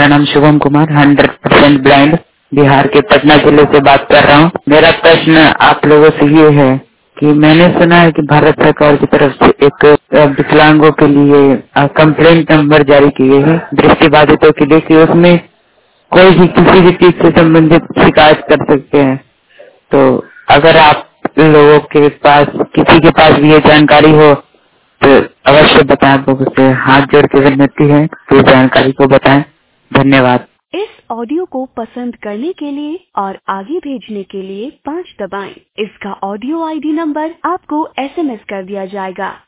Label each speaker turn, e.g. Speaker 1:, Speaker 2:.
Speaker 1: नाम शुभम कुमार, 100% ब्लाइंड, बिहार के पटना जिले से बात कर रहा हूँ। मेरा प्रश्न आप लोगों से ये है कि मैंने सुना है कि भारत सरकार की तरफ से एक विकलांगों के लिए कंप्लेंट नंबर जारी किए हैं दृष्टिबाधितों के लिए, कि उसमें कोई भी किसी भी चीज से संबंधित शिकायत कर सकते हैं। तो अगर आप लोगों के पास किसी के पास भी ये जानकारी हो तो अवश्य बताएं। उसे हाथ जोड़ के विनती है तो जानकारी को बताएं। धन्यवाद।
Speaker 2: इस ऑडियो को पसंद करने के लिए और आगे भेजने के लिए 5 दबाएं। इसका ऑडियो आईडी नंबर आपको SMS कर दिया जाएगा।